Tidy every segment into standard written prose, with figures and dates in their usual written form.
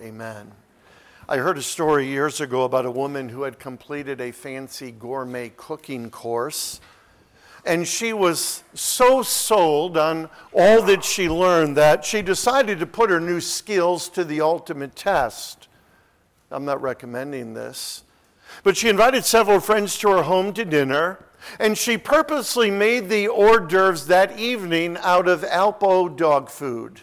Amen. I heard a story years ago about a woman who had completed a fancy gourmet cooking course. And she was so sold on all that she learned that she decided to put her new skills to the ultimate test. I'm not recommending this. But she invited several friends to her home to dinner, and she purposely made the hors d'oeuvres that evening out of Alpo dog food.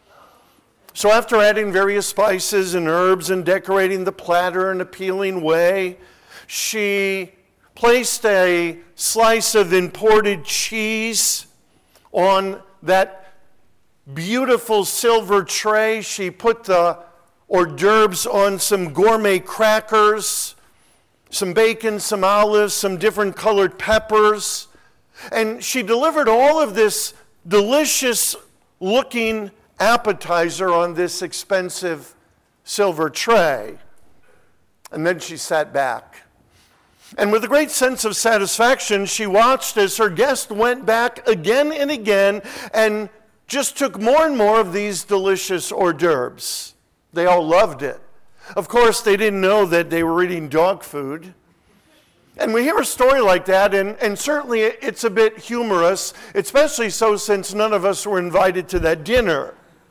So after adding various spices and herbs and decorating the platter in an appealing way, she placed a slice of imported cheese on that beautiful silver tray. She put the hors d'oeuvres on some gourmet crackers, some bacon, some olives, some different colored peppers. And she delivered all of this delicious looking appetizer on this expensive silver tray. And then she sat back. And with a great sense of satisfaction, she watched as her guest went back again and again and just took more and more of these delicious hors d'oeuvres. They all loved it. Of course, they didn't know that they were eating dog food. And we hear a story like that, and certainly it's a bit humorous, especially so since none of us were invited to that dinner.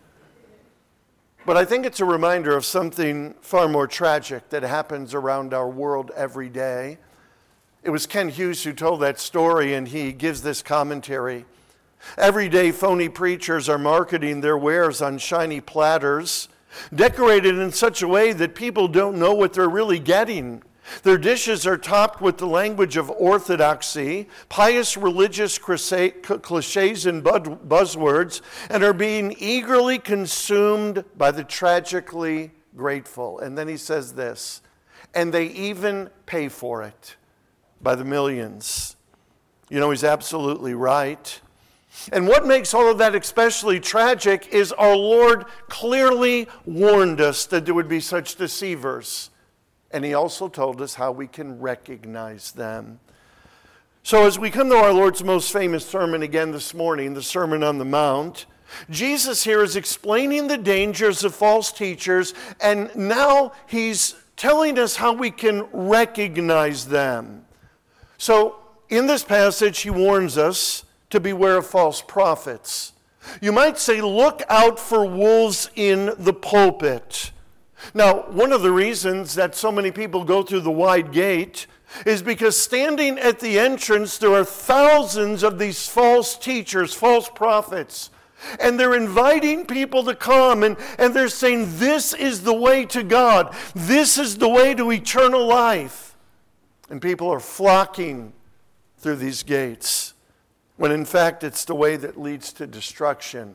But I think it's a reminder of something far more tragic that happens around our world every day. It was Ken Hughes who told that story, and he gives this commentary. Every day, phony preachers are marketing their wares on shiny platters, decorated in such a way that people don't know what they're really getting. Their dishes are topped with the language of orthodoxy, pious religious cliches and buzzwords, and are being eagerly consumed by the tragically grateful. And then he says this, and they even pay for it by the millions. You know, he's absolutely right. And what makes all of that especially tragic is our Lord clearly warned us that there would be such deceivers. And he also told us how we can recognize them. So as we come to our Lord's most famous sermon again this morning, the Sermon on the Mount, Jesus here is explaining the dangers of false teachers, and now he's telling us how we can recognize them. So in this passage, he warns us to beware of false prophets. You might say, look out for wolves in the pulpit. Now, one of the reasons that so many people go through the wide gate is because standing at the entrance, there are thousands of these false teachers, false prophets, and they're inviting people to come, and they're saying, this is the way to God. This is the way to eternal life. And people are flocking through these gates, when in fact it's the way that leads to destruction.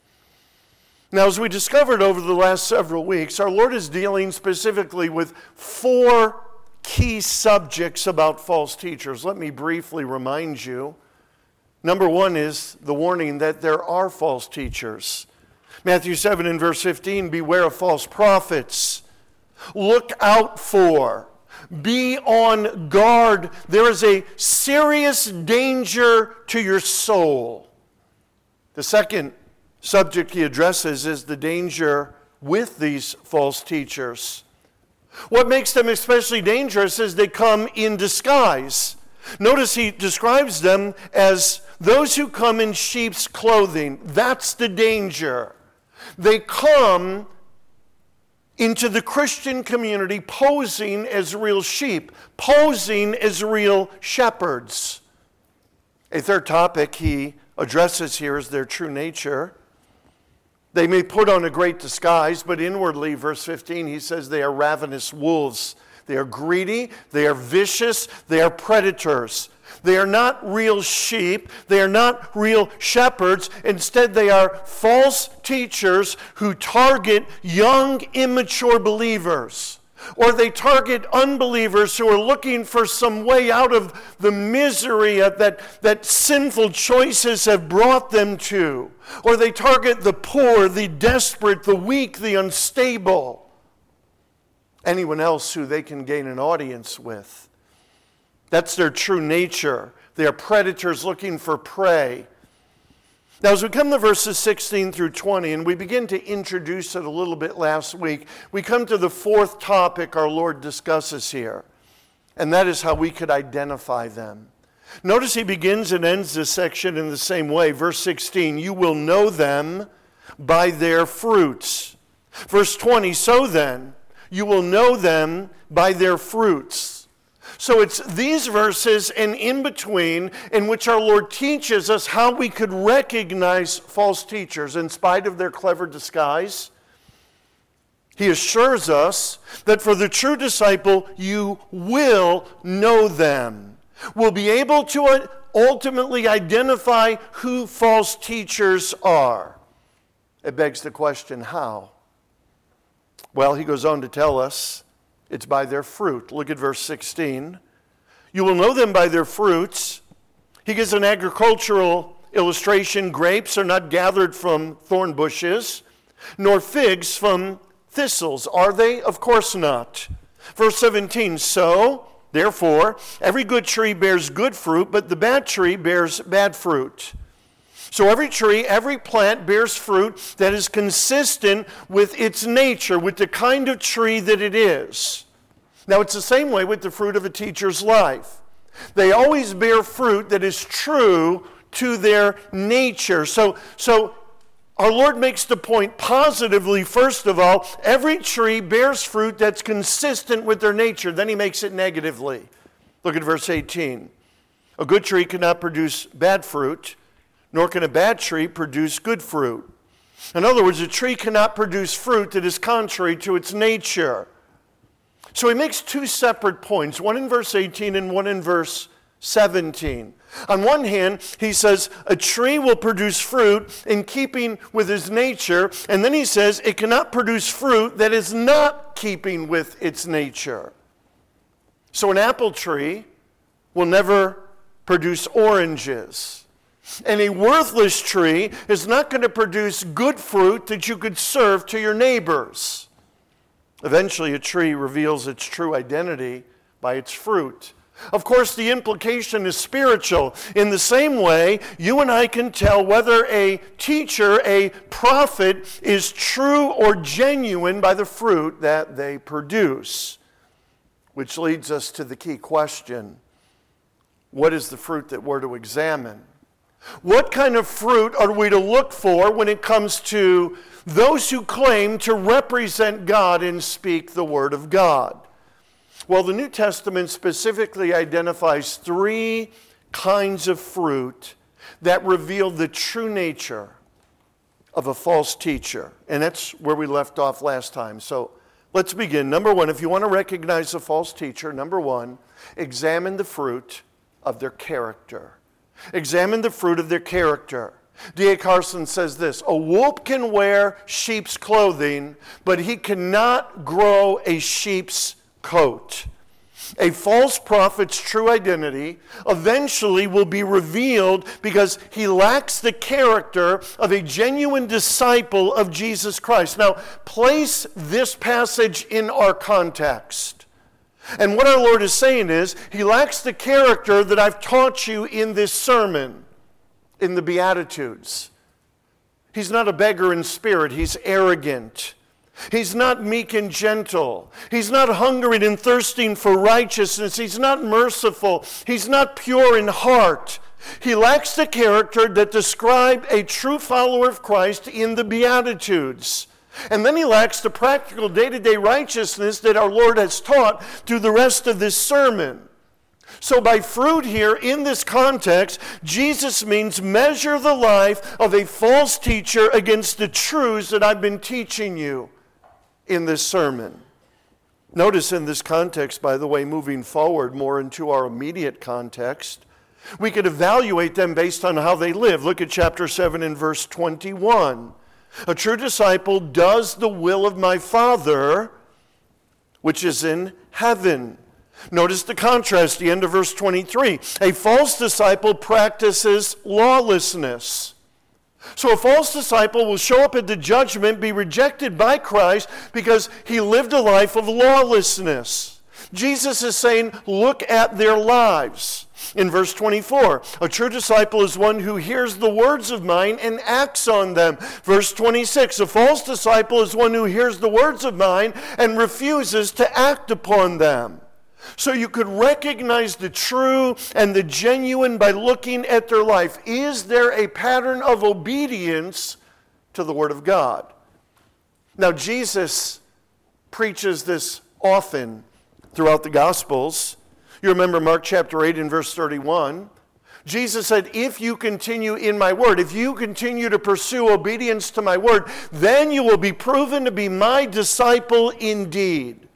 Now, as we discovered over the last several weeks, our Lord is dealing specifically with 4 key subjects about false teachers. Let me briefly remind you. Number 1 is the warning that there are false teachers. Matthew 7 and verse 15, beware of false prophets. Look out for. Be on guard. There is a serious danger to your soul. The second subject he addresses is the danger with these false teachers. What makes them especially dangerous is they come in disguise. Notice he describes them as those who come in sheep's clothing. That's the danger. They come into the Christian community posing as real sheep, posing as real shepherds. A third topic he addresses here is their true nature. They may put on a great disguise, but inwardly, verse 15, he says they are ravenous wolves. They are greedy, they are vicious, they are predators. They are not real sheep, they are not real shepherds. Instead, they are false teachers who target young, immature believers. Or they target unbelievers who are looking for some way out of the misery that sinful choices have brought them to. Or they target the poor, the desperate, the weak, the unstable. Anyone else who they can gain an audience with. That's their true nature. They are predators looking for prey. Now, as we come to verses 16 through 20, and we begin to introduce it a little bit last week, we come to the fourth topic our Lord discusses here, and that is how we could identify them. Notice he begins and ends this section in the same way. Verse 16, you will know them by their fruits. Verse 20, so then, you will know them by their fruits. So it's these verses and in between in which our Lord teaches us how we could recognize false teachers in spite of their clever disguise. He assures us that for the true disciple, you will know them. We'll be able to ultimately identify who false teachers are. It begs the question, how? Well, he goes on to tell us it's by their fruit. Look at verse 16. You will know them by their fruits. He gives an agricultural illustration. Grapes are not gathered from thorn bushes, nor figs from thistles. Are they? Of course not. Verse 17, so, therefore, every good tree bears good fruit, but the bad tree bears bad fruit. So every tree, every plant bears fruit that is consistent with its nature, with the kind of tree that it is. Now, it's the same way with the fruit of a teacher's life. They always bear fruit that is true to their nature. So our Lord makes the point positively, first of all, every tree bears fruit that's consistent with their nature. Then he makes it negatively. Look at verse 18. A good tree cannot produce bad fruit, nor can a bad tree produce good fruit. In other words, a tree cannot produce fruit that is contrary to its nature. So he makes two separate points, one in verse 18 and one in verse 17. On one hand, he says a tree will produce fruit in keeping with its nature, and then he says it cannot produce fruit that is not keeping with its nature. So an apple tree will never produce oranges. And a worthless tree is not going to produce good fruit that you could serve to your neighbors. Eventually, a tree reveals its true identity by its fruit. Of course, the implication is spiritual. In the same way, you and I can tell whether a teacher, a prophet, is true or genuine by the fruit that they produce. Which leads us to the key question. What is the fruit that we're to examine? What kind of fruit are we to look for when it comes to those who claim to represent God and speak the Word of God? Well, the New Testament specifically identifies three kinds of fruit that reveal the true nature of a false teacher. And that's where we left off last time. So let's begin. Number one, if you want to recognize a false teacher, number one, examine the fruit of their character. Examine the fruit of their character. D.A. Carson says this, a wolf can wear sheep's clothing, but he cannot grow a sheep's coat. A false prophet's true identity eventually will be revealed because he lacks the character of a genuine disciple of Jesus Christ. Now, place this passage in our context. And what our Lord is saying is, he lacks the character that I've taught you in this sermon, in the Beatitudes. He's not a beggar in spirit, he's arrogant. He's not meek and gentle. He's not hungering and thirsting for righteousness. He's not merciful. He's not pure in heart. He lacks the character that describes a true follower of Christ in the Beatitudes. And then he lacks the practical day-to-day righteousness that our Lord has taught through the rest of this sermon. So by fruit here, in this context, Jesus means measure the life of a false teacher against the truths that I've been teaching you in this sermon. Notice in this context, by the way, moving forward more into our immediate context, we could evaluate them based on how they live. Look at chapter 7 and verse 21. A true disciple does the will of my Father, which is in heaven. Notice the contrast, the end of verse 23. A false disciple practices lawlessness. So a false disciple will show up at the judgment, be rejected by Christ because he lived a life of lawlessness. Jesus is saying, look at their lives. In verse 24, a true disciple is one who hears the words of mine and acts on them. Verse 26, a false disciple is one who hears the words of mine and refuses to act upon them. So you could recognize the true and the genuine by looking at their life. Is there a pattern of obedience to the Word of God? Now, Jesus preaches this often throughout the Gospels. You remember Mark chapter 8 and verse 31. Jesus said, if you continue in my word, if you continue to pursue obedience to my word, then you will be proven to be my disciple indeed.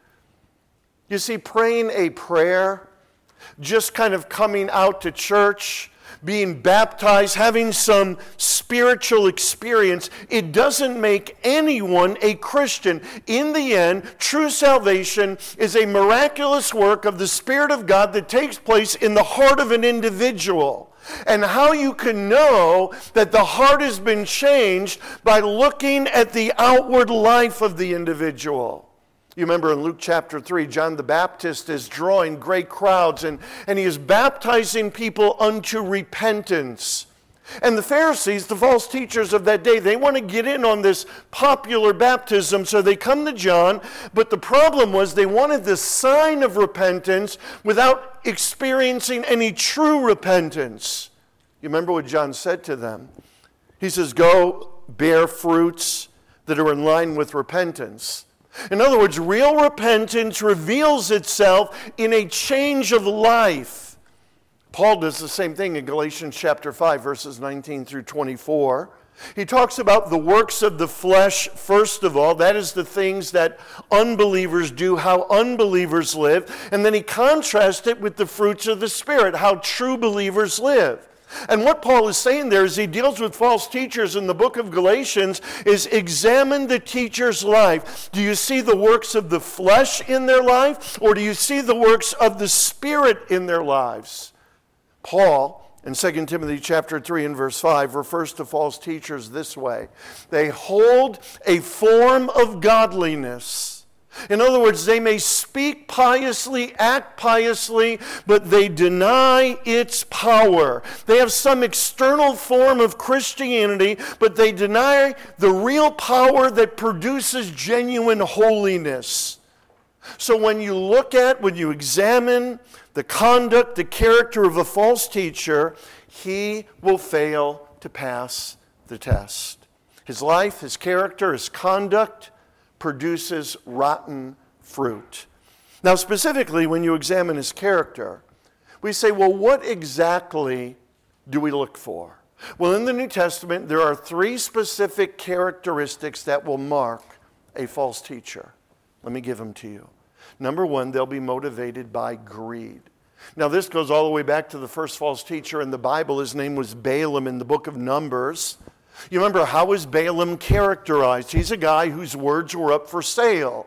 You see, praying a prayer, just kind of coming out to church, being baptized, having some spiritual experience, it doesn't make anyone a Christian. In the end, true salvation is a miraculous work of the Spirit of God that takes place in the heart of an individual. And how you can know that the heart has been changed by looking at the outward life of the individual. You remember in Luke chapter 3, John the Baptist is drawing great crowds and he is baptizing people unto repentance. And the Pharisees, the false teachers of that day, they want to get in on this popular baptism, so they come to John, but the problem was they wanted the sign of repentance without experiencing any true repentance. You remember what John said to them? He says, go bear fruits that are in line with repentance. In other words, real repentance reveals itself in a change of life. Paul does the same thing in Galatians chapter 5, verses 19 through 24. He talks about the works of the flesh, first of all. That is the things that unbelievers do, how unbelievers live. And then he contrasts it with the fruits of the Spirit, how true believers live. And what Paul is saying there as he deals with false teachers in the book of Galatians is examine the teacher's life. Do you see the works of the flesh in their life, or do you see the works of the Spirit in their lives? Paul, in 2 Timothy chapter 3 and verse 5, refers to false teachers this way. They hold a form of godliness. In other words, they may speak piously, act piously, but they deny its power. They have some external form of Christianity, but they deny the real power that produces genuine holiness. So when you examine the conduct, the character of a false teacher, he will fail to pass the test. His life, his character, his conduct produces rotten fruit. Now, specifically, when you examine his character, we say, well, what exactly do we look for? Well, in the New Testament, there are 3 specific characteristics that will mark a false teacher. Let me give them to you. Number 1, they'll be motivated by greed. Now, this goes all the way back to the first false teacher in the Bible. His name was Balaam in the book of Numbers. You remember, how is Balaam characterized? He's a guy whose words were up for sale.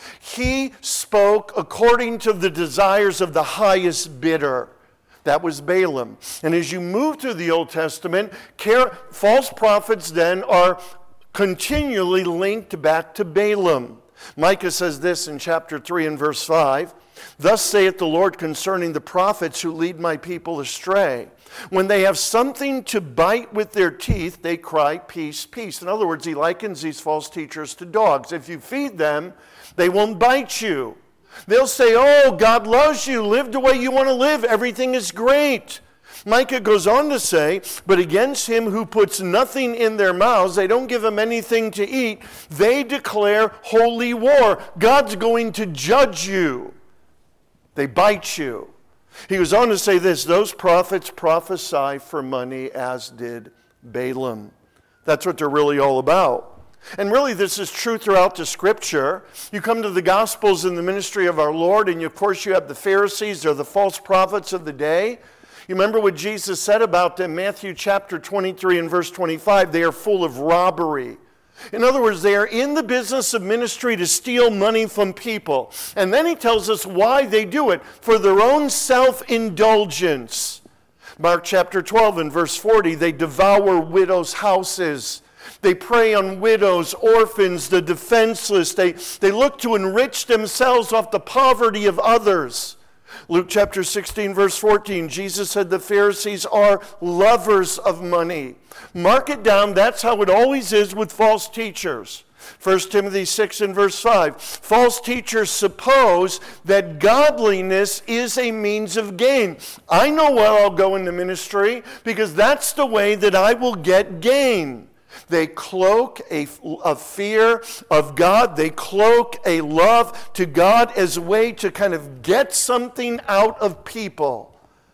He spoke according to the desires of the highest bidder. That was Balaam. And as you move through the Old Testament, false prophets then are continually linked back to Balaam. Micah says this in chapter 3 and verse 5, "Thus saith the Lord concerning the prophets who lead my people astray. When they have something to bite with their teeth, they cry, peace, peace." In other words, he likens these false teachers to dogs. If you feed them, they won't bite you. They'll say, oh, God loves you. Live the way you want to live. Everything is great. Micah goes on to say, but against him who puts nothing in their mouths, they don't give him anything to eat, they declare holy war. God's going to judge you. They bite you. He goes on to say this, those prophets prophesy for money, as did Balaam. That's what they're really all about. And really, this is true throughout the Scripture. You come to the Gospels in the ministry of our Lord, and of course you have the Pharisees, they're the false prophets of the day. You remember what Jesus said about them, Matthew chapter 23 and verse 25, they are full of robbery. In other words, they are in the business of ministry to steal money from people. And then he tells us why they do it, for their own self-indulgence. Mark chapter 12 and verse 40, they devour widows' houses. They prey on widows, orphans, the defenseless. They look to enrich themselves off the poverty of others. Luke chapter 16, verse 14, Jesus said the Pharisees are lovers of money. Mark it down, that's how it always is with false teachers. 1 Timothy 6 and verse 5, false teachers suppose that godliness is a means of gain. I know where I'll go into ministry because that's the way that I will get gain. They cloak a fear of God. They cloak a love to God as a way to kind of get something out of people.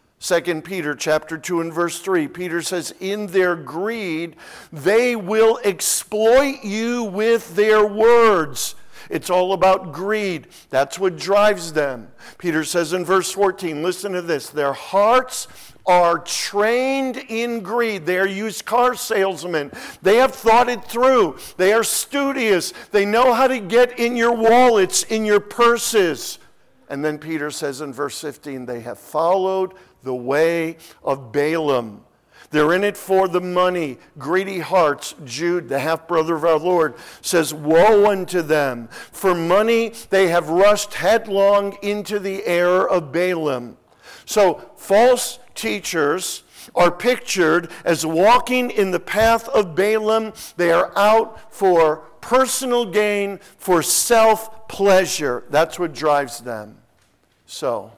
2 Peter chapter 2 and verse 3, Peter says, in their greed, they will exploit you with their words. It's all about greed. That's what drives them. Peter says in verse 14, listen to this, their hearts are trained in greed. They are used car salesmen. They have thought it through. They are studious. They know how to get in your wallets, in your purses. And then Peter says in verse 15, they have followed the way of Balaam. They're in it for the money. Greedy hearts. Jude, the half-brother of our Lord, says, woe unto them. For money they have rushed headlong into the error of Balaam. So false teachers are pictured as walking in the path of Balaam. They are out for personal gain, for self-pleasure. That's what drives them. So,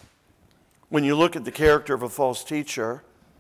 when you look at the character of a false teacher,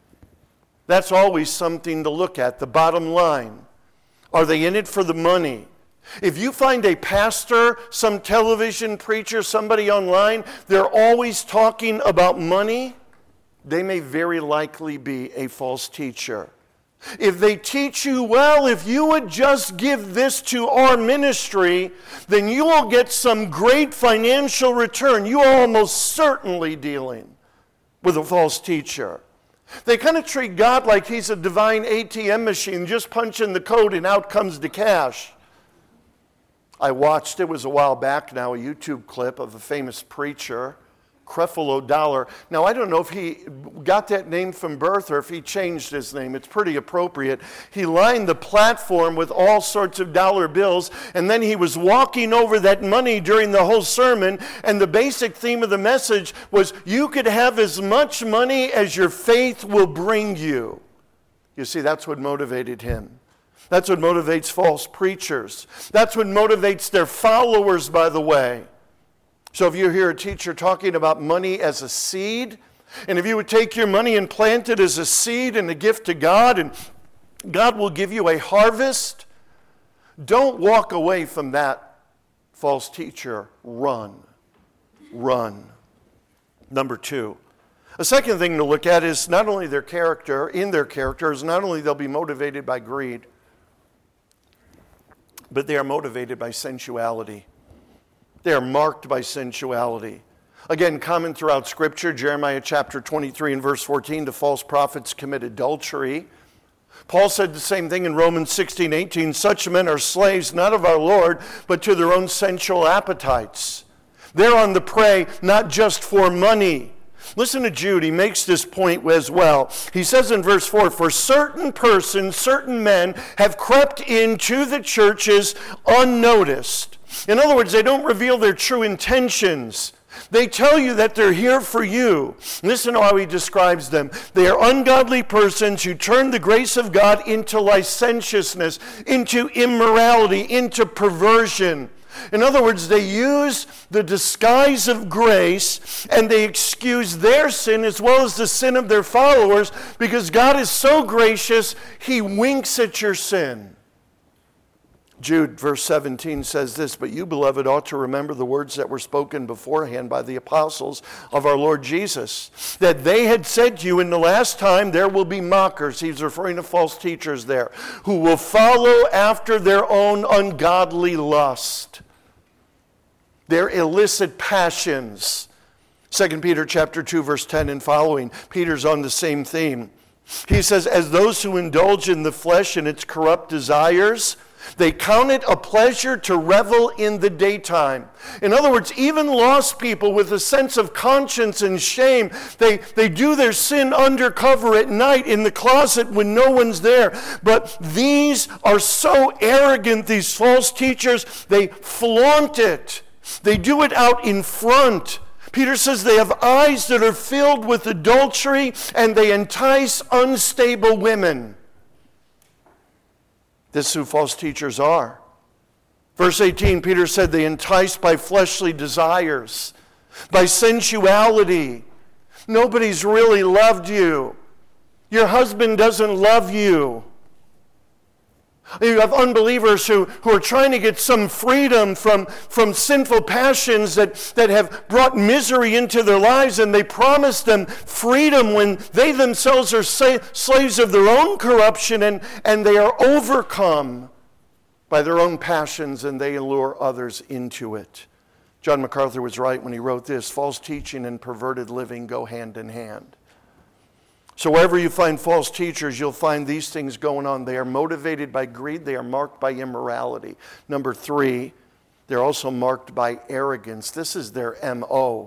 that's always something to look at, the bottom line. Are they in it for the money? If you find a pastor, some television preacher, somebody online, they're always talking about money, they may very likely be a false teacher. If they teach you, well, if you would just give this to our ministry, then you will get some great financial return. You are almost certainly dealing with a false teacher. They kind of treat God like he's a divine ATM machine, just punch in the code and out comes the cash. I watched, it was a while back now, a YouTube clip of a famous preacher, Creflo Dollar. Now, I don't know if he got that name from birth or if he changed his name. It's pretty appropriate. He lined the platform with all sorts of dollar bills, and then he was walking over that money during the whole sermon, and the basic theme of the message was, you could have as much money as your faith will bring you. You see, that's what motivated him. That's what motivates false preachers. That's what motivates their followers, by the way. So if you hear a teacher talking about money as a seed, and if you would take your money and plant it as a seed and a gift to God, and God will give you a harvest, don't walk away from that false teacher. Run. Run. Number 2. A second thing to look at is not only their character, in their characters, not only they'll be motivated by greed, but they are motivated by sensuality. They are marked by sensuality. Again, common throughout Scripture, Jeremiah chapter 23 and verse 14, the false prophets commit adultery. Paul said the same thing in Romans 16:18, such men are slaves not of our Lord, but to their own sensual appetites. They're on the prey not just for money. Listen to Jude, he makes this point as well. He says in verse 4, for certain persons, certain men have crept into the churches unnoticed. In other words, they don't reveal their true intentions. They tell you that they're here for you. Listen to how he describes them. They are ungodly persons who turn the grace of God into licentiousness, into immorality, into perversion. In other words, they use the disguise of grace and they excuse their sin as well as the sin of their followers because God is so gracious, he winks at your sin. Jude, verse 17 says this, but you, beloved, ought to remember the words that were spoken beforehand by the apostles of our Lord Jesus, that they had said to you in the last time there will be mockers, he's referring to false teachers there, who will follow after their own ungodly lust, their illicit passions. 2 Peter chapter 2, verse 10 and following, Peter's on the same theme. He says, as those who indulge in the flesh and its corrupt desires, They count it a pleasure to revel in the daytime. In other words, even lost people with a sense of conscience and shame, they do their sin undercover at night in the closet when no one's there. But these are so arrogant, these false teachers, they flaunt it. They do it out in front. Peter says they have eyes that are filled with adultery, and they entice unstable women. This is who false teachers are. Verse 18, Peter said they entice by fleshly desires, by sensuality. Nobody's really loved you. Your husband doesn't love you. You have unbelievers who are trying to get some freedom from sinful passions that have brought misery into their lives, and they promise them freedom when they themselves are slaves of their own corruption, and they are overcome by their own passions, and they allure others into it. John MacArthur was right when he wrote this: false teaching and perverted living go hand in hand. So wherever you find false teachers, you'll find these things going on. They are motivated by greed. They are marked by immorality. Number 3, they're also marked by arrogance. This is their M.O.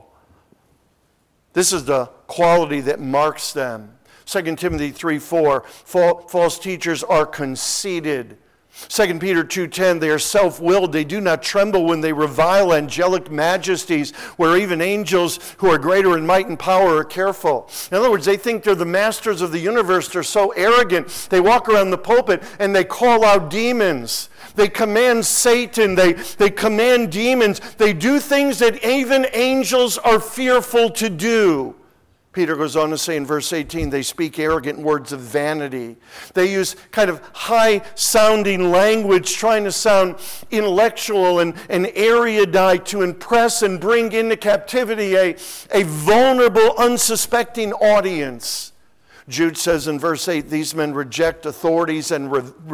This is the quality that marks them. 2 Timothy 3:4, false teachers are conceited. 2 Peter 2:10, they are self-willed. They do not tremble when they revile angelic majesties, where even angels who are greater in might and power are careful. In other words, they think they're the masters of the universe. They're so arrogant. They walk around the pulpit and they call out demons. They command Satan. They command demons. They do things that even angels are fearful to do. Peter goes on to say in verse 18, they speak arrogant words of vanity. They use kind of high-sounding language, trying to sound intellectual and erudite to impress and bring into captivity a vulnerable, unsuspecting audience. Jude says in verse 8, these men reject authorities and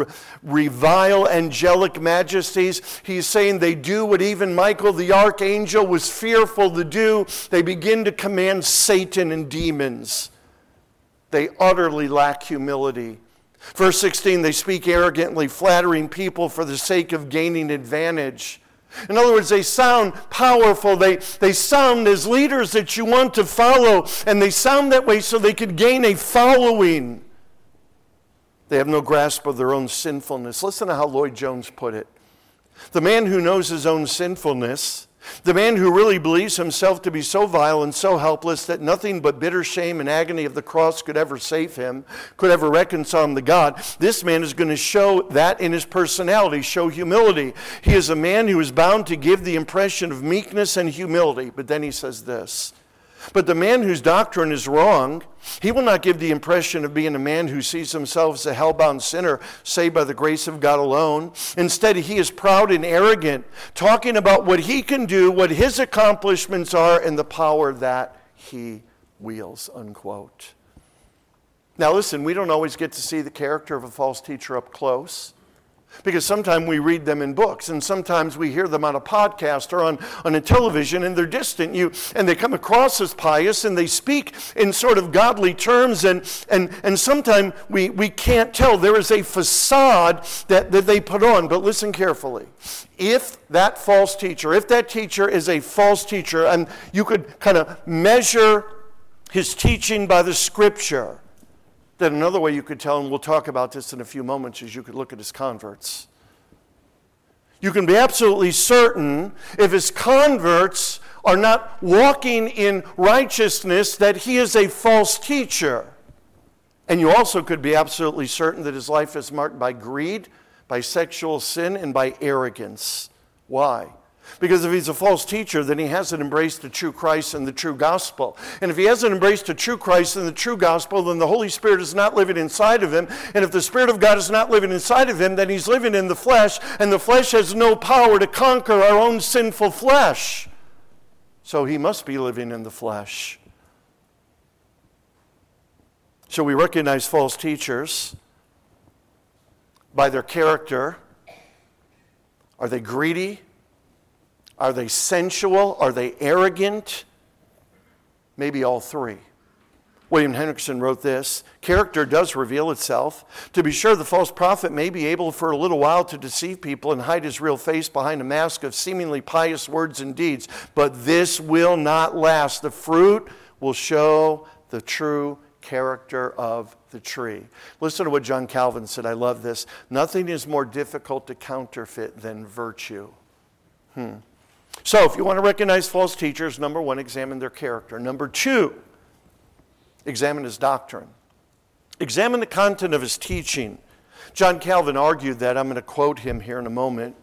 revile angelic majesties. He's saying they do what even Michael the archangel was fearful to do. They begin to command Satan and demons. They utterly lack humility. Verse 16, they speak arrogantly, flattering people for the sake of gaining advantage. In other words, they sound powerful. They sound as leaders that you want to follow, and they sound that way so they could gain a following. They have no grasp of their own sinfulness. Listen to how Lloyd Jones put it. The man who knows his own sinfulness, the man who really believes himself to be so vile and so helpless that nothing but bitter shame and agony of the cross could ever save him, could ever reconcile him to God, this man is going to show that in his personality, show humility. He is a man who is bound to give the impression of meekness and humility. But then he says this, but the man whose doctrine is wrong, he will not give the impression of being a man who sees himself as a hell-bound sinner saved by the grace of God alone. Instead, he is proud and arrogant, talking about what he can do, what his accomplishments are, and the power that he wields, unquote. Now listen, we don't always get to see the character of a false teacher up close, because sometimes we read them in books, and sometimes we hear them on a podcast or on a television, and they're distant. And they come across as pious, and they speak in sort of godly terms, and sometimes we can't tell. There is a facade that they put on. But listen carefully. If that false teacher, if that teacher is a false teacher, and you could kind of measure his teaching by the Scripture, then another way you could tell, and we'll talk about this in a few moments, is you could look at his converts. You can be absolutely certain if his converts are not walking in righteousness that he is a false teacher. And you also could be absolutely certain that his life is marked by greed, by sexual sin, and by arrogance. Why? Because if he's a false teacher, then he hasn't embraced the true Christ and the true gospel. And if he hasn't embraced the true Christ and the true gospel, then the Holy Spirit is not living inside of him. And if the Spirit of God is not living inside of him, then he's living in the flesh, and the flesh has no power to conquer our own sinful flesh. So he must be living in the flesh. So we recognize false teachers by their character. Are they greedy? Are they sensual? Are they arrogant? Maybe all three. William Hendrickson wrote this: character does reveal itself. To be sure, the false prophet may be able for a little while to deceive people and hide his real face behind a mask of seemingly pious words and deeds, but this will not last. The fruit will show the true character of the tree. Listen to what John Calvin said. I love this. Nothing is more difficult to counterfeit than virtue. So if you want to recognize false teachers, number one, examine their character. Number two, examine his doctrine. Examine the content of his teaching. John Calvin argued that. I'm going to quote him here in a moment.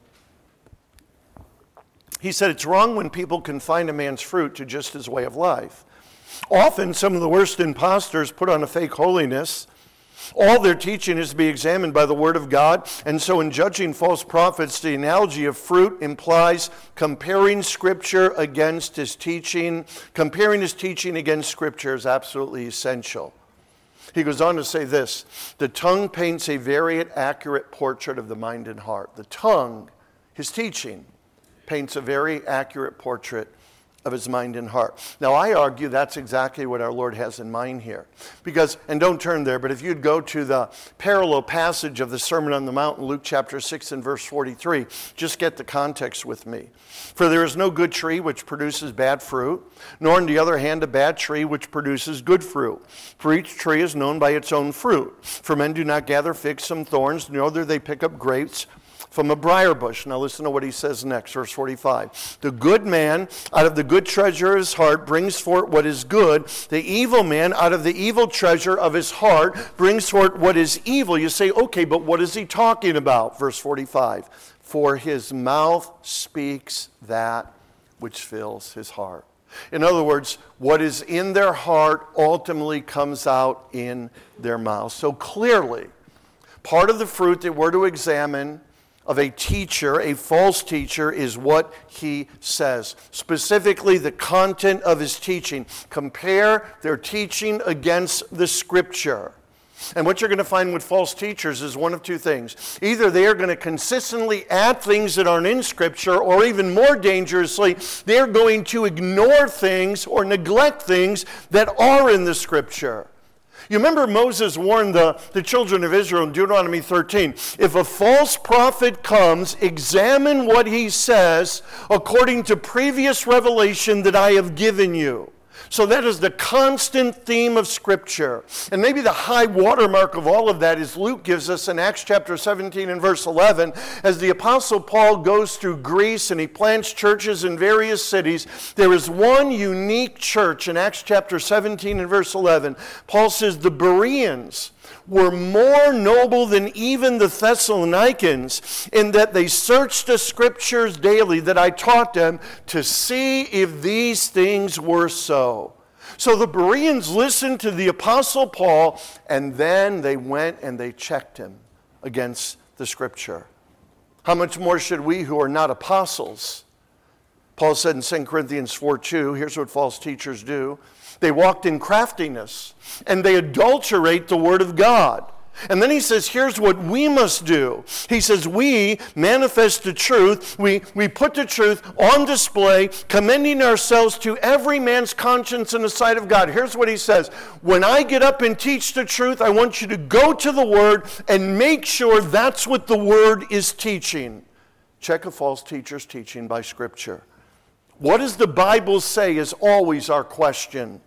He said, it's wrong when people confine a man's fruit to just his way of life. Often, some of the worst impostors put on a fake holiness. All their teaching is to be examined by the Word of God, and so in judging false prophets, the analogy of fruit implies comparing Scripture against his teaching. Comparing his teaching against Scripture is absolutely essential. He goes on to say this: the tongue paints a very accurate portrait of the mind and heart. The tongue, his teaching, paints a very accurate portrait of his mind and heart. Now, I argue that's exactly what our Lord has in mind here. Because, and don't turn there, but if you'd go to the parallel passage of the Sermon on the Mount in Luke chapter 6 and verse 43, just get the context with me. For there is no good tree which produces bad fruit, nor on the other hand a bad tree which produces good fruit. For each tree is known by its own fruit. For men do not gather figs from thorns, nor do they pick up grapes from a briar bush. Now listen to what he says next, verse 45. The good man out of the good treasure of his heart brings forth what is good. The evil man out of the evil treasure of his heart brings forth what is evil. You say, okay, but what is he talking about? Verse 45. For his mouth speaks that which fills his heart. In other words, what is in their heart ultimately comes out in their mouth. So clearly, part of the fruit that we're to examine of a teacher, a false teacher, is what he says. Specifically, the content of his teaching. Compare their teaching against the Scripture. And what you're going to find with false teachers is one of two things. Either they are going to consistently add things that aren't in Scripture, or even more dangerously, they're going to ignore things or neglect things that are in the Scripture. You remember Moses warned the children of Israel in Deuteronomy 13, if a false prophet comes, examine what he says according to previous revelation that I have given you. So that is the constant theme of Scripture. And maybe the high watermark of all of that is Luke gives us in Acts chapter 17 and verse 11. As the Apostle Paul goes through Greece and he plants churches in various cities, there is one unique church in Acts chapter 17 and verse 11. Paul says the Bereans were more noble than even the Thessalonians in that they searched the Scriptures daily that I taught them to see if these things were so. So the Bereans listened to the Apostle Paul, and then they went and they checked him against the Scripture. How much more should we who are not apostles? Paul said in 2 Corinthians 4:2, here's what false teachers do. They walked in craftiness, and they adulterate the Word of God. And then he says, here's what we must do. He says, we manifest the truth. We put the truth on display, commending ourselves to every man's conscience in the sight of God. Here's what he says. When I get up and teach the truth, I want you to go to the Word and make sure that's what the Word is teaching. Check a false teacher's teaching by Scripture. What does the Bible say is always our question.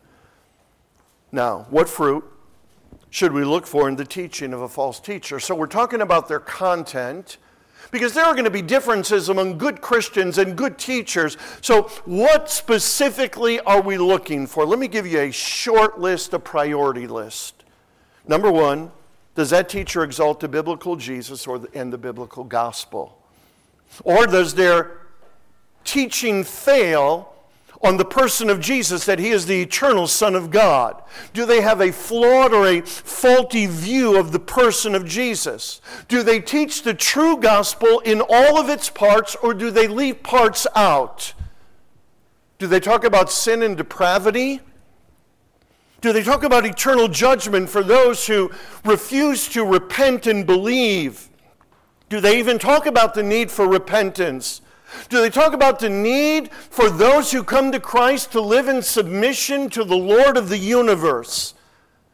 Now, what fruit should we look for in the teaching of a false teacher? So we're talking about their content, because there are going to be differences among good Christians and good teachers. So what specifically are we looking for? Let me give you a short list, a priority list. Number one, does that teacher exalt the biblical Jesus and the biblical gospel? Or does their teaching fail on the person of Jesus, that he is the eternal Son of God? Do they have a flawed or a faulty view of the person of Jesus? Do they teach the true gospel in all of its parts, or do they leave parts out? Do they talk about sin and depravity? Do they talk about eternal judgment for those who refuse to repent and believe? Do they even talk about the need for repentance? Do they talk about the need for those who come to Christ to live in submission to the Lord of the universe?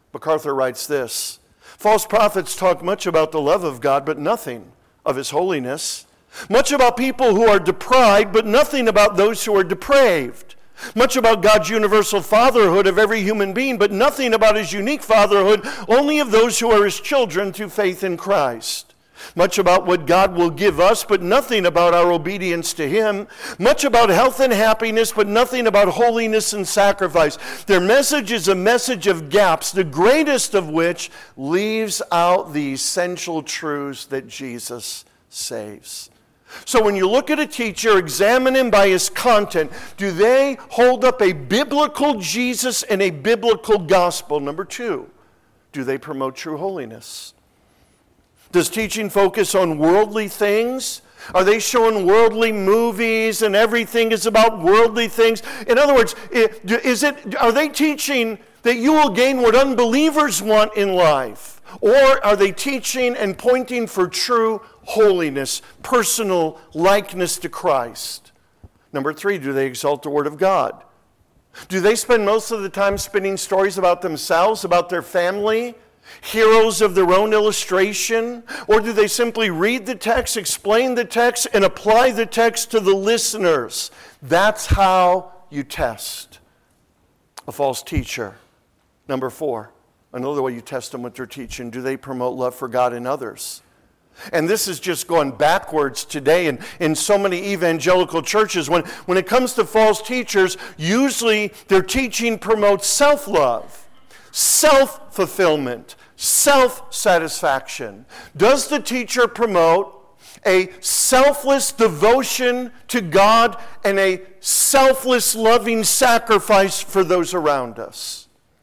MacArthur writes this: false prophets talk much about the love of God, but nothing of his holiness. Much about people who are deprived, but nothing about those who are depraved. Much about God's universal fatherhood of every human being, but nothing about his unique fatherhood only of those who are his children through faith in Christ. Much about what God will give us, but nothing about our obedience to him. Much about health and happiness, but nothing about holiness and sacrifice. Their message is a message of gaps, the greatest of which leaves out the essential truths that Jesus saves. So when you look at a teacher, examine him by his content. Do they hold up a biblical Jesus and a biblical gospel? Number two, do they promote true holiness? Does teaching focus on worldly things? Are they showing worldly movies and everything is about worldly things? In other words, are they teaching that you will gain what unbelievers want in life? Or are they teaching and pointing for true holiness, personal likeness to Christ? Number three, do they exalt the Word of God? Do they spend most of the time spinning stories about themselves, about their family, heroes of their own illustration? Or do they simply read the text, explain the text, and apply the text to the listeners? That's how you test a false teacher. Number four, another way you test them with their teaching: do they promote love for God and others? And this is just going backwards today in so many evangelical churches. When it comes to false teachers, usually their teaching promotes self-love, self-fulfillment, self-satisfaction. Does the teacher promote a selfless devotion to God and a selfless loving sacrifice for those around us?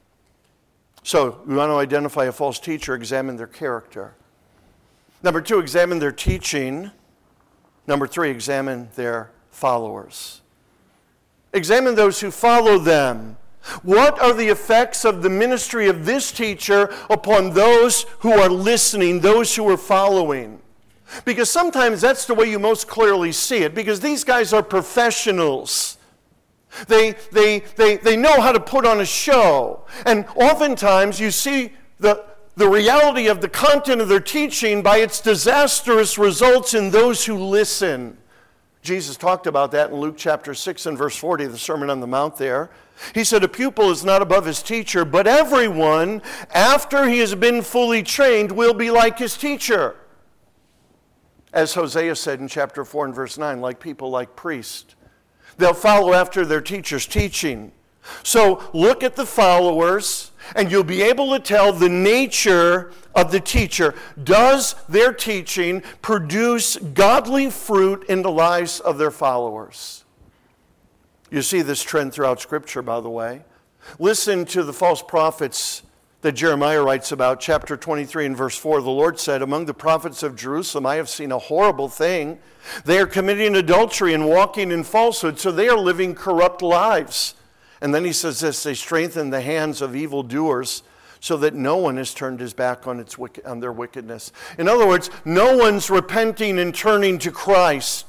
So, we want to identify a false teacher, examine their character. Number two, examine their teaching. Number three, examine their followers. Examine those who follow them. What are the effects of the ministry of this teacher upon those who are listening, those who are following? Because sometimes that's the way you most clearly see it, because these guys are professionals. They know how to put on a show. And oftentimes you see the reality of the content of their teaching by its disastrous results in those who listen. Jesus talked about that in Luke chapter 6 and verse 40, the Sermon on the Mount there. He said, a pupil is not above his teacher, but everyone, after he has been fully trained, will be like his teacher. As Hosea said in chapter 4 and verse 9, like people, like priests. They'll follow after their teacher's teaching. So look at the followers, and you'll be able to tell the nature of the teacher. Does their teaching produce godly fruit in the lives of their followers? You see this trend throughout Scripture, by the way. Listen to the false prophets that Jeremiah writes about, chapter 23 and verse 4. The Lord said, among the prophets of Jerusalem, I have seen a horrible thing. They are committing adultery and walking in falsehood, so they are living corrupt lives. And then he says this, they strengthen the hands of evildoers so that no one has turned his back on their wickedness. In other words, no one's repenting and turning to Christ.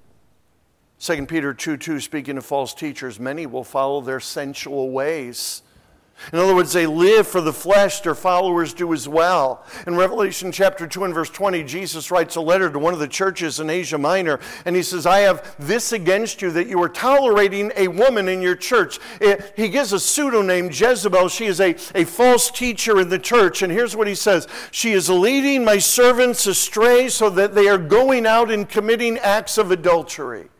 2 Peter 2:2, speaking of false teachers, many will follow their sensual ways. In other words, they live for the flesh. Their followers do as well. In Revelation chapter 2 and verse 20, Jesus writes a letter to one of the churches in Asia Minor, and he says, I have this against you, that you are tolerating a woman in your church. He gives a pseudonym, Jezebel. She is a false teacher in the church, and here's what he says. She is leading my servants astray so that they are going out and committing acts of adultery.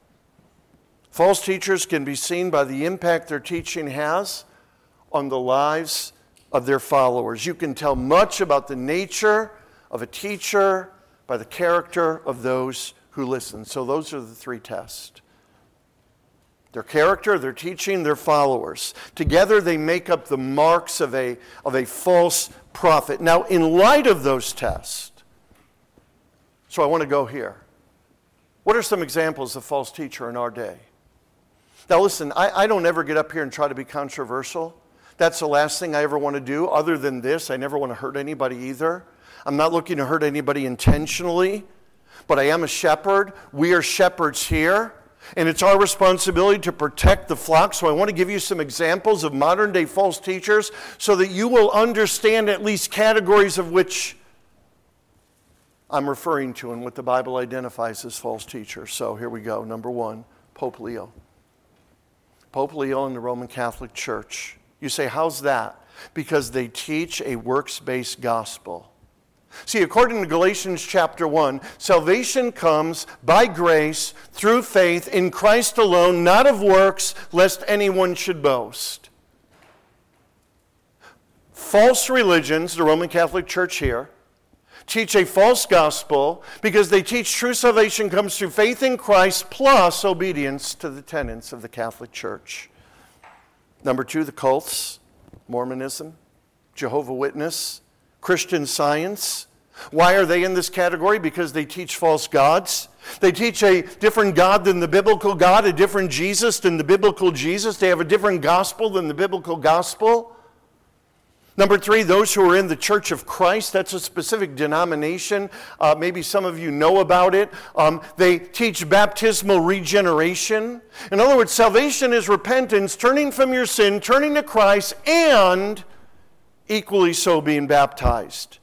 False teachers can be seen by the impact their teaching has on the lives of their followers. You can tell much about the nature of a teacher by the character of those who listen. So those are the three tests. Their character, their teaching, their followers. Together they make up the marks of a false prophet. Now, in light of those tests, so I want to go here. What are some examples of false teacher in our day? Now listen, I don't ever get up here and try to be controversial. That's the last thing I ever want to do. Other than this, I never want to hurt anybody either. I'm not looking to hurt anybody intentionally, but I am a shepherd. We are shepherds here. And it's our responsibility to protect the flock. So I want to give you some examples of modern-day false teachers so that you will understand at least categories of which I'm referring to and what the Bible identifies as false teachers. So here we go. Number one, Pope Leo. Pope Leo in the Roman Catholic Church. You say, how's that? Because they teach a works-based gospel. See, according to Galatians chapter 1, salvation comes by grace through faith in Christ alone, not of works, lest anyone should boast. False religions, the Roman Catholic Church here, teach a false gospel because they teach true salvation comes through faith in Christ plus obedience to the tenets of the Catholic Church. Number two, the cults, Mormonism, Jehovah's Witness, Christian Science. Why are they in this category? Because they teach false gods. They teach a different God than the biblical God, a different Jesus than the biblical Jesus. They have a different gospel than the biblical gospel. Number three, those who are in the Church of Christ. That's a specific denomination. Maybe some of you know about it. They teach baptismal regeneration. In other words, salvation is repentance, turning from your sin, turning to Christ, and equally so being baptized.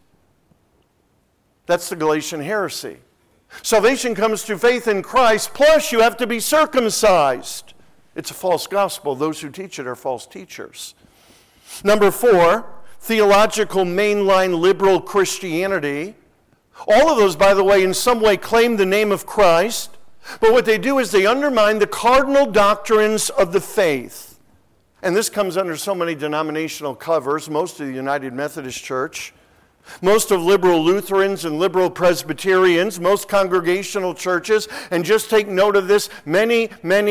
That's the Galatian heresy. Salvation comes through faith in Christ, plus you have to be circumcised. It's a false gospel. Those who teach it are false teachers. Number four, theological mainline liberal Christianity. All of those, by the way, in some way claim the name of Christ, but what they do is they undermine the cardinal doctrines of the faith. And this comes under so many denominational covers, most of the United Methodist Church, most of liberal Lutherans and liberal Presbyterians, most congregational churches, and just take note of this, many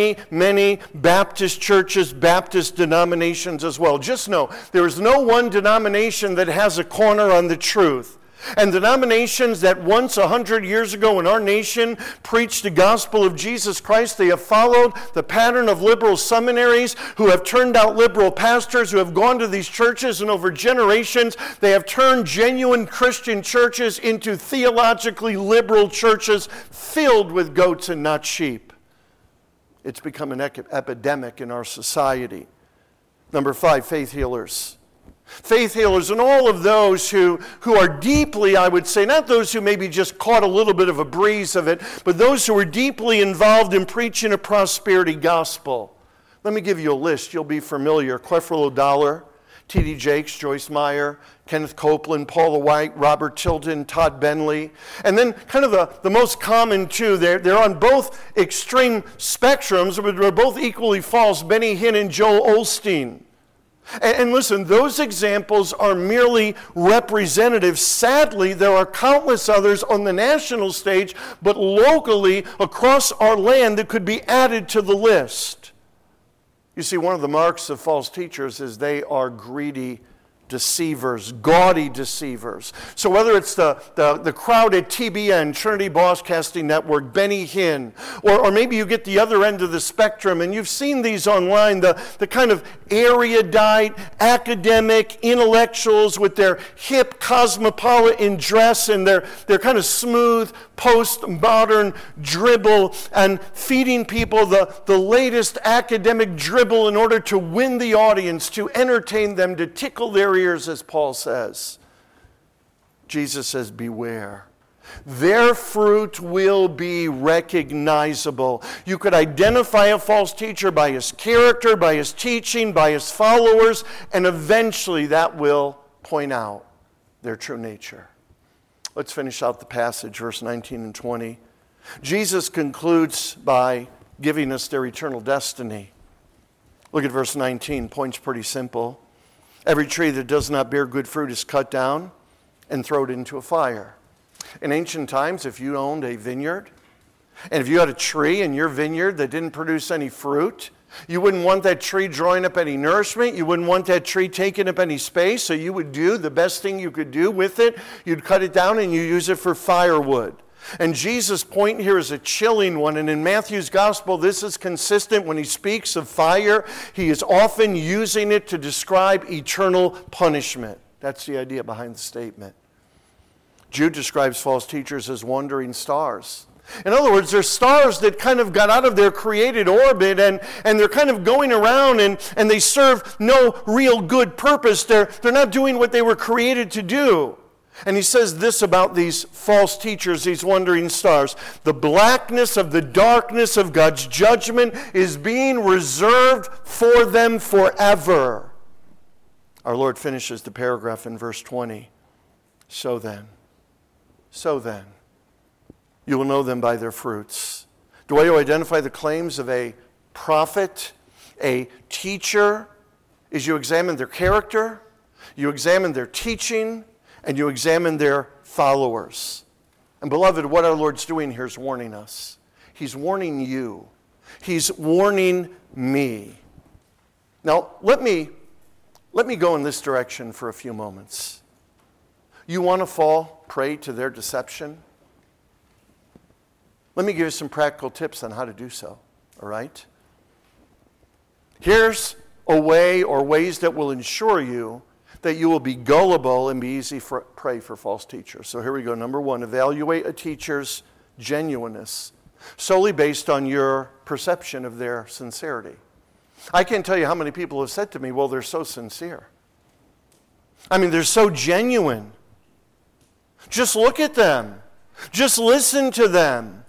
Baptist churches, Baptist denominations as well. Just know, there is no one denomination that has a corner on the truth. And denominations that once 100 years ago in our nation preached the gospel of Jesus Christ, they have followed the pattern of liberal seminaries who have turned out liberal pastors who have gone to these churches, and over generations they have turned genuine Christian churches into theologically liberal churches filled with goats and not sheep. It's become an epidemic in our society. Number five, faith healers. Faith healers and all of those who are deeply, I would say, not those who maybe just caught a little bit of a breeze of it, but those who are deeply involved in preaching a prosperity gospel. Let me give you a list. You'll be familiar. Creflo Dollar, T.D. Jakes, Joyce Meyer, Kenneth Copeland, Paula White, Robert Tilden, Todd Bentley. And then kind of the most common two, they're on both extreme spectrums, but they're both equally false, Benny Hinn and Joel Osteen. And listen, those examples are merely representative. Sadly, there are countless others on the national stage, but locally across our land that could be added to the list. You see, one of the marks of false teachers is they are greedy deceivers, gaudy deceivers. So whether it's the crowd at TBN, Trinity Broadcasting Network, Benny Hinn, or maybe you get the other end of the spectrum, and you've seen these online, the kind of erudite, academic intellectuals with their hip cosmopolitan dress and their kind of smooth postmodern dribble and feeding people the latest academic dribble in order to win the audience, to entertain them, to tickle their ears, as Paul says. Jesus says, beware. Their fruit will be recognizable. You could identify a false teacher by his character, by his teaching, by his followers, and eventually that will point out their true nature. Let's finish out the passage, verse 19 and 20. Jesus concludes by giving us their eternal destiny. Look at verse 19. Point's pretty simple. Every tree that does not bear good fruit is cut down and thrown into a fire. In ancient times, if you owned a vineyard, and if you had a tree in your vineyard that didn't produce any fruit, you wouldn't want that tree drawing up any nourishment. You wouldn't want that tree taking up any space. So you would do the best thing you could do with it. You'd cut it down and you use it for firewood. And Jesus' point here is a chilling one. And in Matthew's gospel, this is consistent. When he speaks of fire, he is often using it to describe eternal punishment. That's the idea behind the statement. Jude describes false teachers as wandering stars. In other words, they're stars that kind of got out of their created orbit and they're kind of going around and they serve no real good purpose. They're not doing what they were created to do. And he says this about these false teachers, these wandering stars. The blackness of the darkness of God's judgment is being reserved for them forever. Our Lord finishes the paragraph in verse 20. So then, you will know them by their fruits. The way you identify the claims of a prophet, a teacher, is you examine their character, you examine their teaching, and you examine their followers. And beloved, what our Lord's doing here is warning us. He's warning you. He's warning me. Now, let me go in this direction for a few moments. You want to fall prey to their deception? Let me give you some practical tips on how to do so, all right? Here's a way or ways that will ensure you that you will be gullible and be easy for prey for false teachers. So here we go. Number one, evaluate a teacher's genuineness solely based on your perception of their sincerity. I can't tell you how many people have said to me, well, they're so sincere. I mean, they're so genuine. Just look at them. Just listen to them.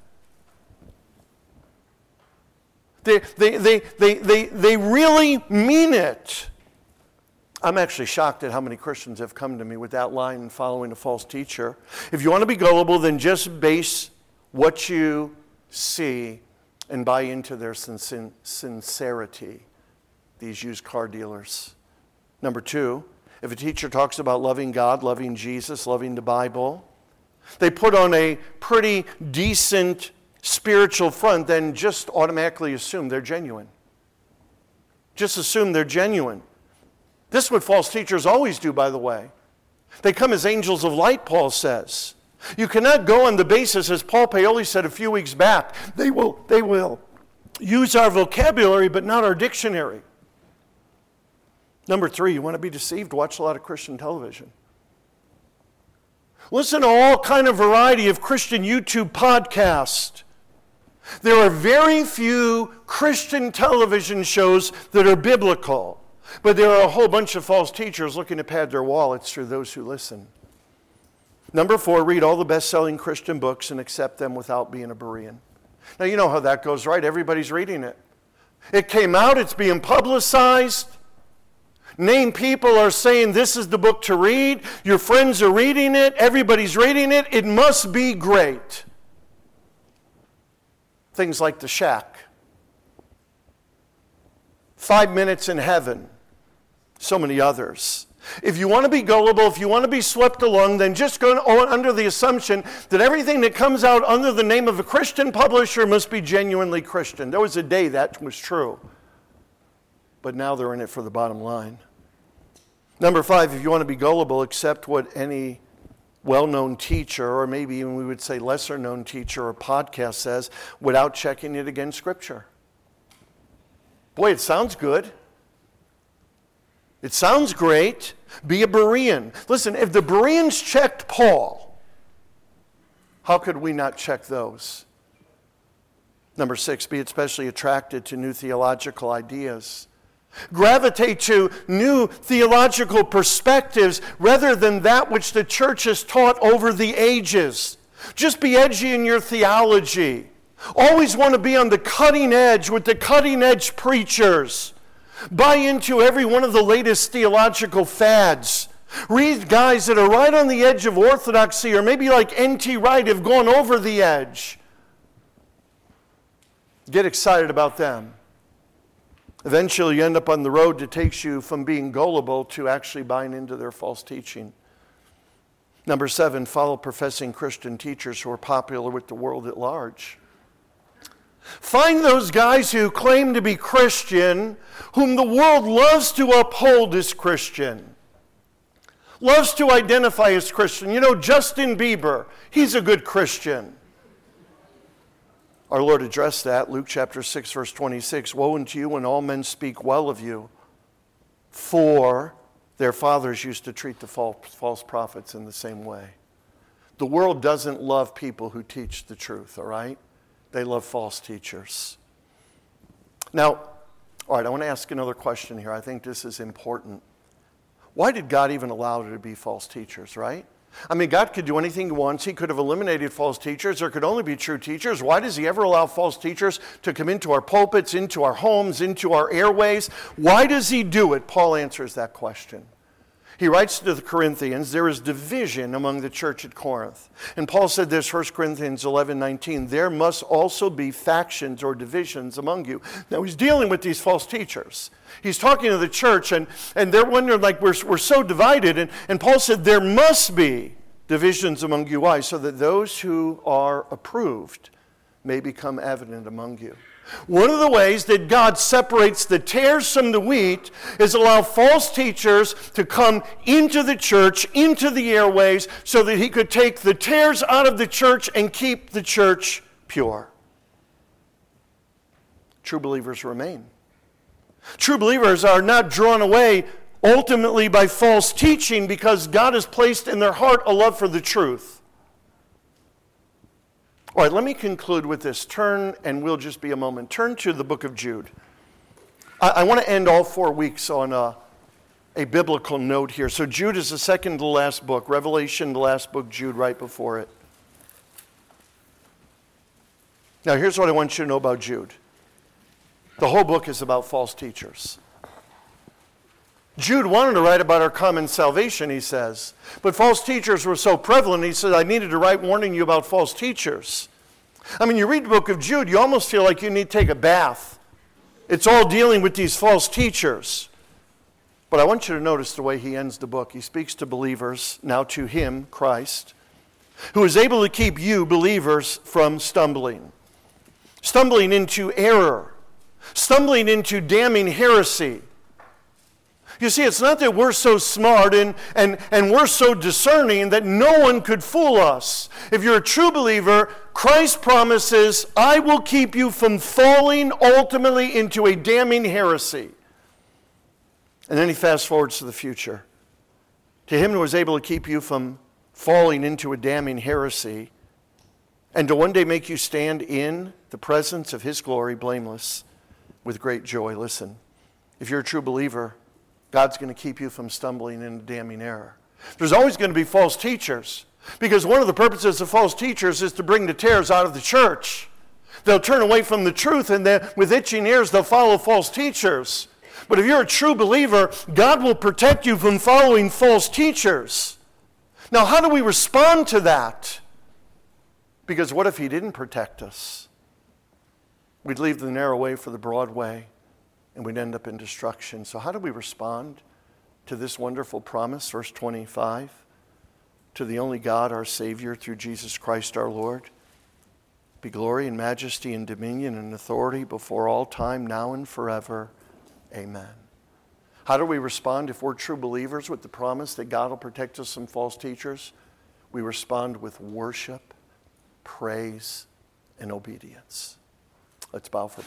They really mean it. I'm actually shocked at how many Christians have come to me with that line, following a false teacher. If you want to be gullible, then just base what you see and buy into their sincerity, these used car dealers. Number two, if a teacher talks about loving God, loving Jesus, loving the Bible, they put on a pretty decent spiritual front, then just automatically assume they're genuine. Just assume they're genuine. This is what false teachers always do, by the way. They come as angels of light, Paul says. You cannot go on the basis, as Paul Paoli said a few weeks back, they will use our vocabulary but not our dictionary. Number three, you want to be deceived? Watch a lot of Christian television. Listen to all kind of variety of Christian YouTube podcasts. There are very few Christian television shows that are biblical. But there are a whole bunch of false teachers looking to pad their wallets through those who listen. Number four, read all the best-selling Christian books and accept them without being a Berean. Now, you know how that goes, right? Everybody's reading it. It came out, it's being publicized. Named people are saying this is the book to read. Your friends are reading it. Everybody's reading it. It must be great. Things like The Shack. 5 Minutes in Heaven. So many others. If you want to be gullible, if you want to be swept along, then just go under the assumption that everything that comes out under the name of a Christian publisher must be genuinely Christian. There was a day that was true. But now they're in it for the bottom line. Number five, if you want to be gullible, accept what any well-known teacher, or maybe even we would say lesser-known teacher or podcast says, without checking it against Scripture. Boy, it sounds good. It sounds great. Be a Berean. Listen, if the Bereans checked Paul, how could we not check those? Number six, be especially attracted to new theological ideas. Gravitate to new theological perspectives rather than that which the church has taught over the ages. Just be edgy in your theology. Always want to be on the cutting edge with the cutting edge preachers. Buy into every one of the latest theological fads. Read guys that are right on the edge of orthodoxy, or maybe like N.T. Wright have gone over the edge. Get excited about them. Eventually you end up on the road that takes you from being gullible to actually buying into their false teaching. Number seven, follow professing Christian teachers who are popular with the world at large. Find those guys who claim to be Christian, whom the world loves to uphold as Christian, loves to identify as Christian. You know, Justin Bieber, he's a good Christian. Our Lord addressed that, Luke chapter 6, verse 26. Woe unto you when all men speak well of you, for their fathers used to treat the false prophets in the same way. The world doesn't love people who teach the truth, all right? They love false teachers. Now, all right, I want to ask another question here. I think this is important. Why did God even allow there to be false teachers, right? I mean, God could do anything he wants. He could have eliminated false teachers. There could only be true teachers. Why does he ever allow false teachers to come into our pulpits, into our homes, into our airways? Why does he do it? Paul answers that question. He writes to the Corinthians, there is division among the church at Corinth. And Paul said this, 1 Corinthians 11:19, there must also be factions or divisions among you. Now he's dealing with these false teachers. He's talking to the church and they're wondering, like, we're so divided. And Paul said there must be divisions among you. Why? So that those who are approved may become evident among you. One of the ways that God separates the tares from the wheat is allow false teachers to come into the church, into the airways, so that he could take the tares out of the church and keep the church pure. True believers remain. True believers are not drawn away ultimately by false teaching because God has placed in their heart a love for the truth. All right, let me conclude with this. Turn, and we'll just be a moment. Turn to the book of Jude. I want to end all 4 weeks on a biblical note here. So Jude is the second to last book. Revelation, the last book, Jude right before it. Now, here's what I want you to know about Jude. The whole book is about false teachers. Jude wanted to write about our common salvation, he says. But false teachers were so prevalent, he said, I needed to write warning you about false teachers. I mean, you read the book of Jude, you almost feel like you need to take a bath. It's all dealing with these false teachers. But I want you to notice the way he ends the book. He speaks to believers, now to him, Christ, who is able to keep you, believers, from stumbling. Stumbling into error. Stumbling into damning heresy. You see, it's not that we're so smart and we're so discerning that no one could fool us. If you're a true believer, Christ promises, I will keep you from falling ultimately into a damning heresy. And then he fast forwards to the future. To him who is able to keep you from falling into a damning heresy and to one day make you stand in the presence of his glory blameless with great joy. Listen, if you're a true believer, God's going to keep you from stumbling into damning error. There's always going to be false teachers because one of the purposes of false teachers is to bring the tares out of the church. They'll turn away from the truth and with itching ears they'll follow false teachers. But if you're a true believer, God will protect you from following false teachers. Now, how do we respond to that? Because what if he didn't protect us? We'd leave the narrow way for the broad way. And we'd end up in destruction. So how do we respond to this wonderful promise? Verse 25, to the only God, our Savior, through Jesus Christ our Lord, be glory and majesty and dominion and authority before all time, now and forever. Amen. How do we respond if we're true believers with the promise that God will protect us from false teachers? We respond with worship, praise, and obedience. Let's bow for prayer.